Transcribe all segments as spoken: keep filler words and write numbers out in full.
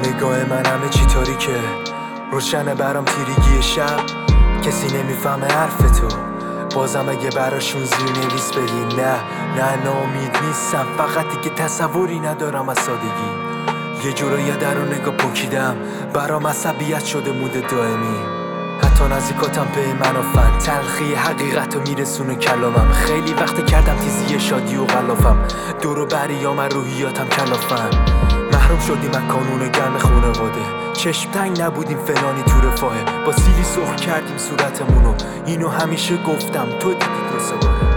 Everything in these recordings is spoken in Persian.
نگاه من همه چی تاریکه، روشنه برام تیریگی شب، کسی نمیفهمه حرف تو. بازم اگه براشون زیر نویس بدی، نه نه ناامید نیستم، فقط دیگه تصوری ندارم از سادگی. یه جورایی در رو نگاه پکیدم، برام عصبیت شده مود دائمی. حتی نزدیکاتم به من و فن، تلخی حقیقت رو میرسونه کلامم. خیلی وقت کردم تیزی شادی و غلافم، دور و بریام روحیاتم کلافن. محروم شدیم از کانون گرم خونواده، چشم تنگ نبودیم فلانی تو رفاهه. با سیلی سرخ کردیم صورتمونو، اینو همیشه گفتم تو دیدی دو سه باره.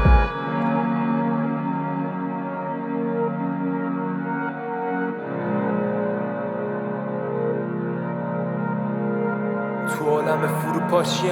تو عالم فروپاشیم،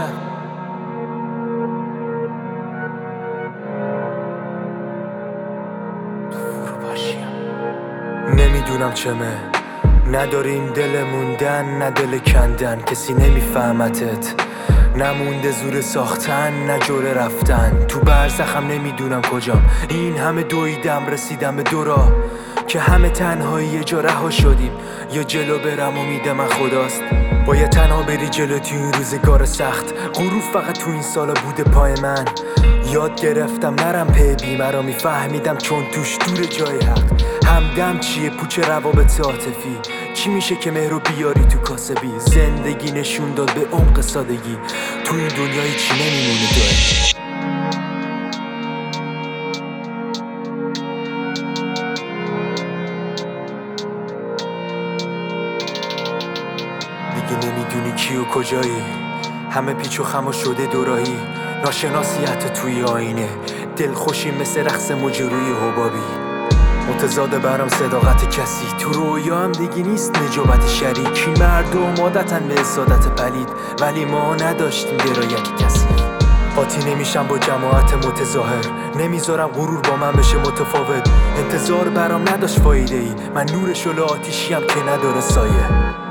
تو فروپاشیم. نمیدونم چمه، نداریم دل موندن نه دل کندن، کسی نمیفهمتت، نمونده زور ساختن نه جوره رفتن. تو برزخم نمیدونم کجام، این همه دویدم رسیدم به دو راه که همه تنهایی یه جا رها شدیم. یا جلو برم امید من خداست، باید تنها بری جلو تو این روزگار سخت. غرور فقط تو این سالا بوده پای من، یاد گرفتم نرم پی بیمه میفهمیدم چون توش دور جای حق. همدم چیه پوچه روابط عاطفی، چی میشه که مهرو بیاری تو کاسبی. زندگی نشون داد به عمق سادگی، تو این دنیای چی نمیمونه داره. دیگه نمیدونی کی و کجایی، همه پیچ و خم شده دوراهی. ناشناسیت توی آینه، دلخوشی مثل رقص موج روی حبابی. متضاد برام صداقت کسی، تو رویا هم دیگه نیست نجابت شریک. این مردم عادتن به حسادت پلید، ولی ما نداشتیم درایت کسی. قاطی نمیشم با جماعت متظاهر، نمیذارم غرور با من بشه متفاوت. انتظار برام نداشت فایده ای، من نور شعله آتیشیم که نداره سایه.